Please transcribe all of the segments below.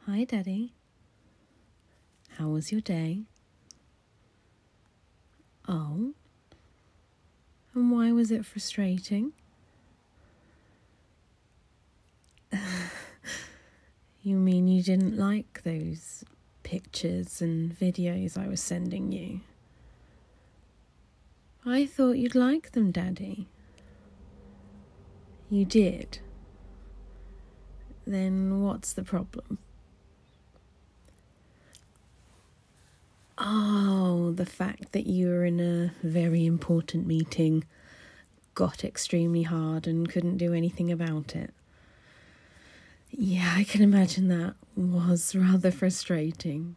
Hi, Daddy. How was your day? Oh? And why was it frustrating? You mean you didn't like those pictures and videos I was sending you? I thought you'd like them, Daddy. You did? Then what's the problem? Oh, the fact that you were in a very important meeting, got extremely hard and couldn't do anything about it. Yeah, I can imagine that was rather frustrating.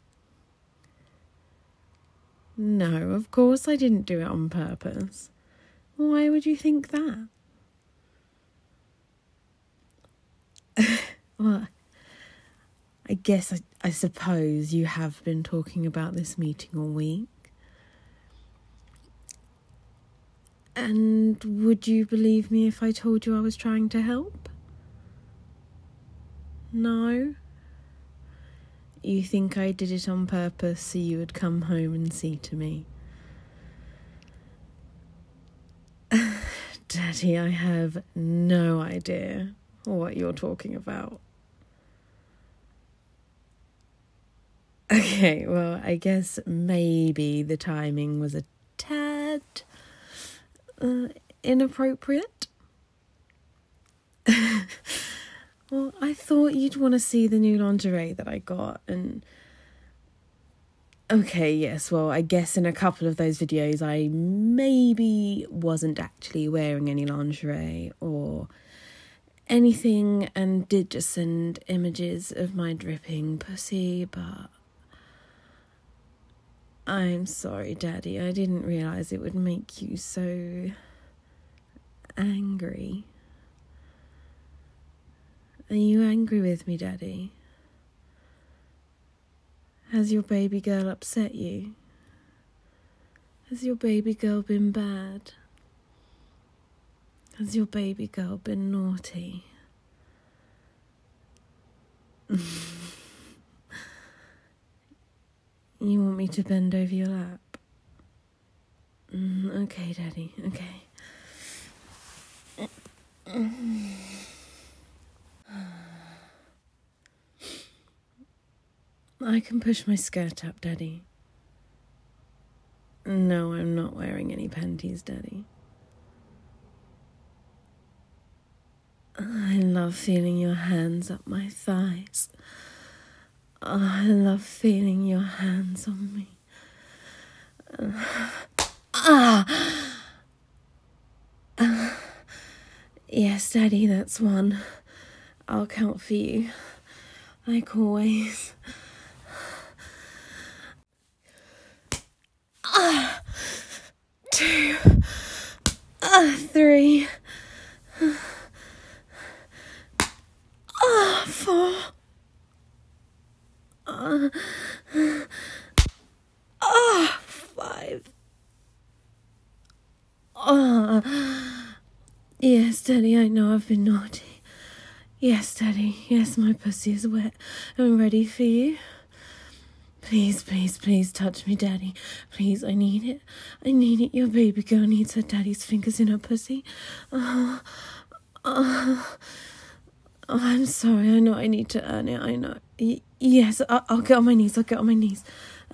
No, of course I didn't do it on purpose. Why would you think that? Well, I suppose you have been talking about this meeting all week. And would you believe me if I told you I was trying to help? No? You think I did it on purpose so you would come home and see to me? Daddy, I have no idea what you're talking about. Okay, well, I guess maybe the timing was a tad inappropriate. Well, I thought you'd want to see the new lingerie that I got, and... Okay, yes, well, I guess in a couple of those videos I maybe wasn't actually wearing any lingerie or anything and did just send images of my dripping pussy, but... I'm sorry, Daddy, I didn't realise it would make you so... angry. Are you angry with me, Daddy? Has your baby girl upset you? Has your baby girl been bad? Has your baby girl been naughty? You want me to bend over your lap? Okay, Daddy, okay. I can push my skirt up, Daddy. No, I'm not wearing any panties, Daddy. I love feeling your hands up my thighs. I love feeling your hands on me. Yes, Daddy, that's one. I'll count for you, like always. 2, 3, 4, 5. Yes, Daddy, I know I've been naughty. Yes, Daddy, yes, my pussy is wet and ready for you. Please, please, please touch me, Daddy. Please, I need it. I need it. Your baby girl needs her daddy's fingers in her pussy. I'm sorry. I know I need to earn it. I know. Yes, I'll get on my knees. I'll get on my knees.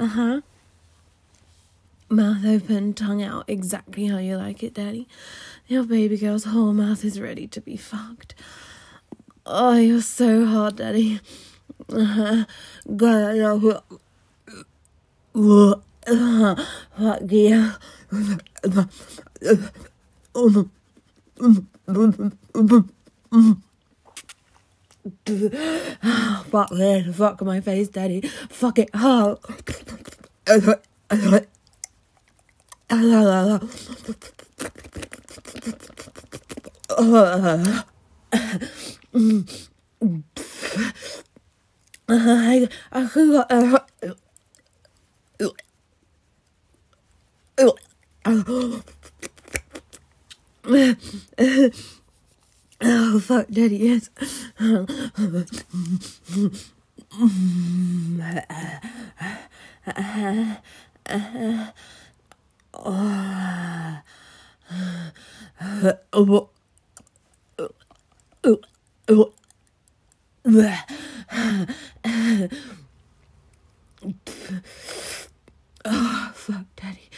Mouth open, tongue out, exactly how you like it, Daddy. Your baby girl's whole mouth is ready to be fucked. Oh, you're so hard, Daddy. Fuck yeah. Fuck it. Fuck my face, Daddy. Fuck it. Oh, fuck, Daddy, yes. Oh, fuck, Daddy.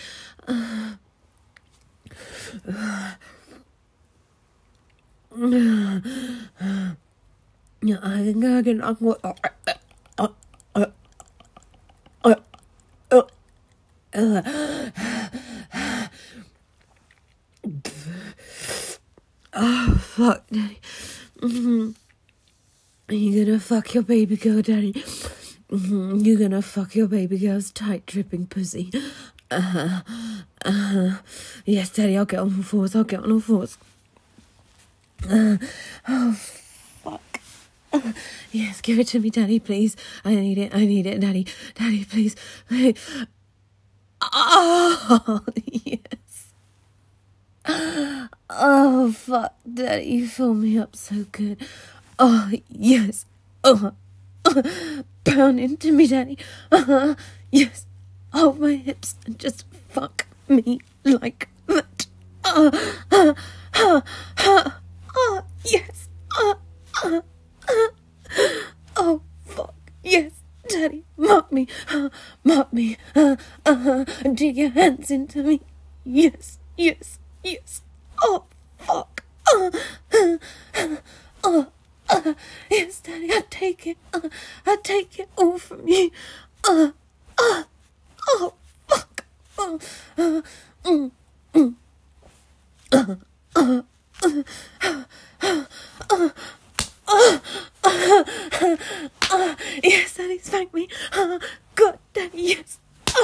Oh, fuck, Daddy. You're gonna fuck your baby girl, Daddy. You're gonna fuck your baby girl's tight, dripping pussy. Yes, Daddy, I'll get on all fours. Oh, fuck. Yes, give it to me, Daddy, please. I need it, Daddy. Daddy, please. Oh, yes. Oh, fuck, Daddy, you fill me up so good. Oh, yes. Pound into me, Daddy. Yes. Hold my hips and just fuck me like that. Yes. Oh, fuck. Yes, Daddy. Mark me. Dig your hands into me. Yes. Oh, fuck. Yes, Daddy, I take it all from you. Oh, fuck. Yes, Daddy, spank me. God, Daddy, yes.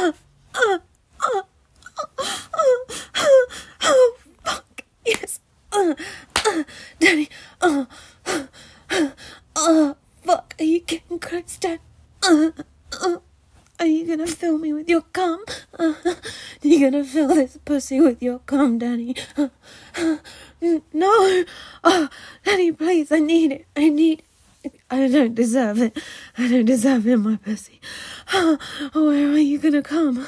Oh, fuck, yes. Daddy, fuck, are you getting close, Dad? Are you gonna fill me with your cum? You gonna fill this pussy with your cum, Daddy? No! Oh, Daddy, please, I need it. I don't deserve it. I don't deserve it in my pussy. Where are you gonna come?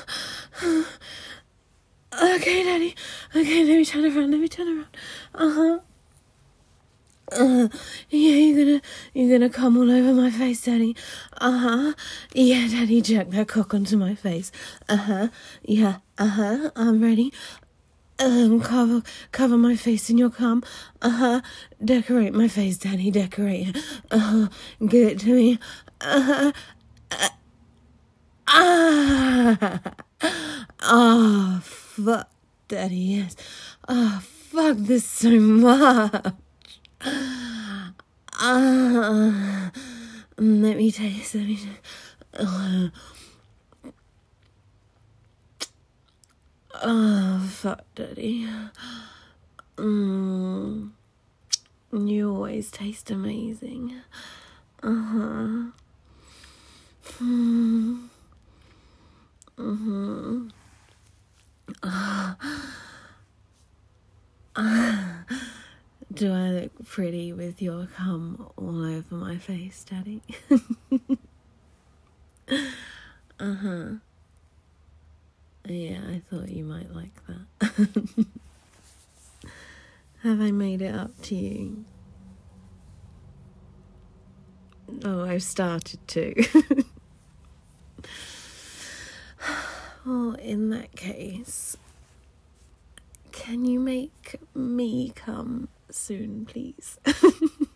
Okay, Daddy. Okay, let me turn around. Yeah, you're gonna come all over my face, Daddy. Yeah, Daddy, jerk that cock onto my face. Yeah, I'm ready. Cover my face in your cum. Decorate my face, Daddy, decorate it. Give it to me. Oh, fuck, Daddy, yes. Oh, fuck this so much. Let me taste. Oh, fuck, Daddy. You always taste amazing. Do I look pretty with your cum all over my face, Daddy? Yeah, I thought you might like that. Have I made it up to you? Oh, I've started to. Well, in that case, can you make me come soon, please?